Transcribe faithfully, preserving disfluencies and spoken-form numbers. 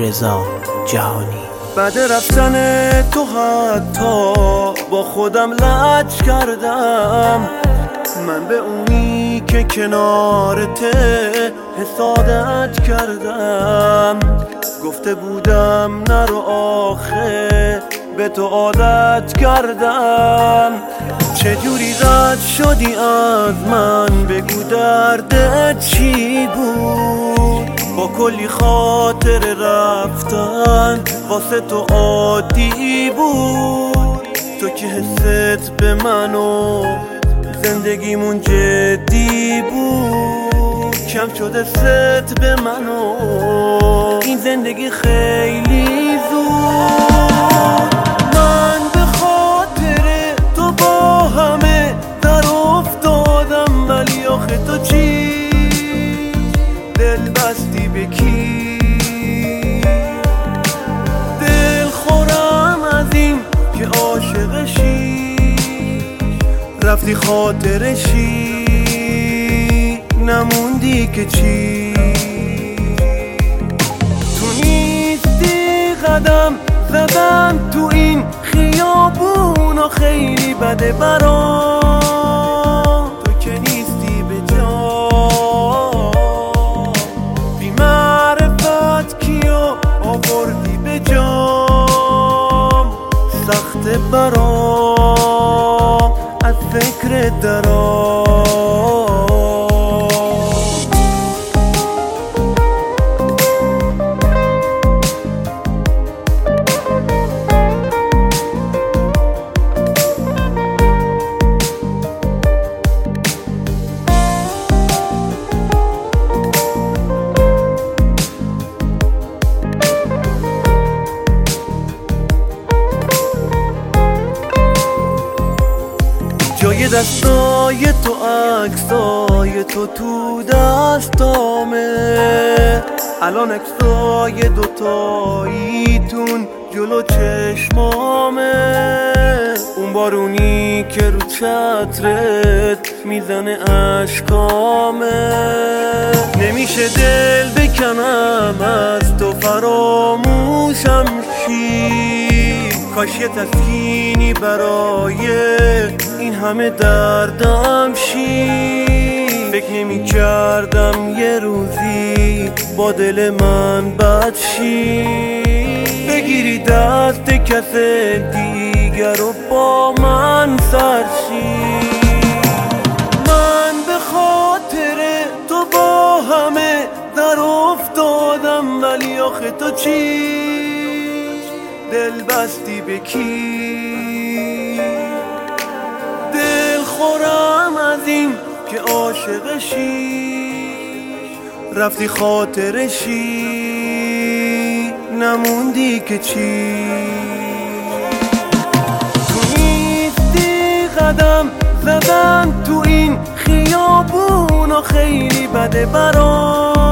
رضا جهانی. بعد رفتن تو حتی با خودم لج کردم، من به اونی که کنارته حسادت کردم. گفته بودم نرو آخه به تو عادت کردم. چجوری رد شدی از من بگو دردت چی بود؟ با کلی خاطر رفتن واسه تو عادی بود. تو که حست به من و زندگیمون جدی بود، کم شده ست به من و این زندگی خیلی زود. من به خاطر تو با همه در افتادم، ولی آخه تو چی؟ دل بستی به کی؟ دل خورم از این که عاشقشی، رفتی خاطرشی نموندی که چی؟ تو نیستی قدم زدم تو این خیابون و خیلی بده برام. تو که نیستی به جا بی معرفت کیو آوردی به جام. سخت برام از فکر درام. جای دستای تو عکسای تو تو دستامه، الان عکسای دوتاییتون جلو چشمامه. اون بارونی که رو چترت میزنه اشکامه. نمیشه دل بکنم از تو فراموشم شی، کاش یه تسکینی برای این همه دردم شی. فکر نمی کردم یه روزی با دل من بد شی، بگیری دست کس دیگر رو با من سر شی. من به خاطر تو با همه در افتادم، ولی آخه تو چی؟ دل بستی به کی؟ دل خورم از این که عاشقشی، رفتی خاطرشی نموندی که چی؟ تو نیستی قدم زدم تو این خیابون و خیلی بده برام.